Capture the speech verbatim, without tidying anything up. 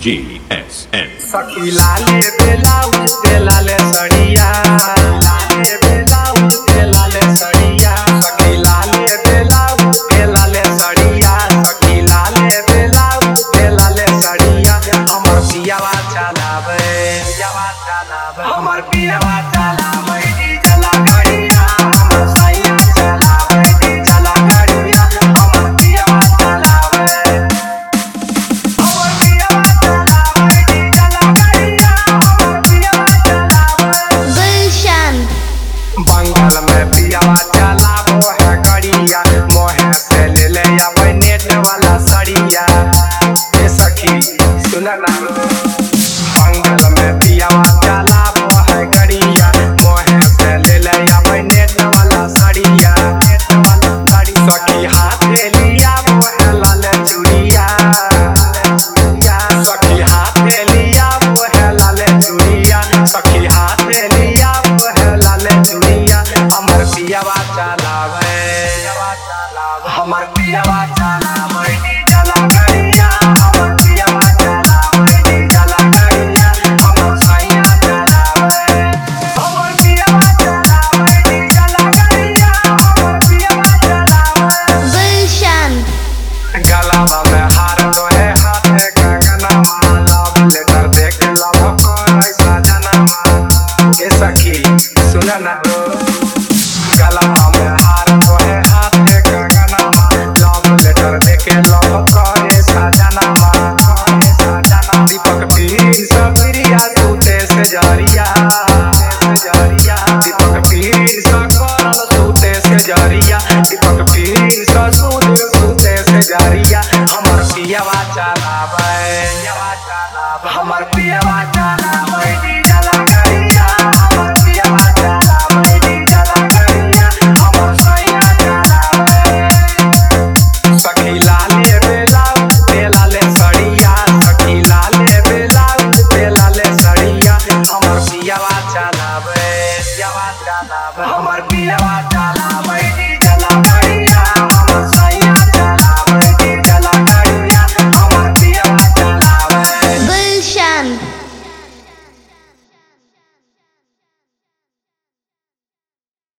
G S N सखी लाले blouse पे लाले सड़िया, लाले ब्लाउज पे लाले सड़िया, सखी लाले ब्लाउज पे लाले सड़िया, सखी लाले ब्लाउज पे लाले सड़िया। हमर पियावा चलावे, पियावा चलावे, हमर पियावा चलावे डीजल गाड़िया, हमर सैया चलावे डीजल गाड़िया, हमर पियावा चलावे, हमर पियावा चलावे डीजल गाड़िया, हमर पियावा चलावे। गुलशन बंगाल में पियावा चलावो है गाड़िया, मोहे से ले ले आवे नेट वाला सड़िया। ए सखी सुन ना।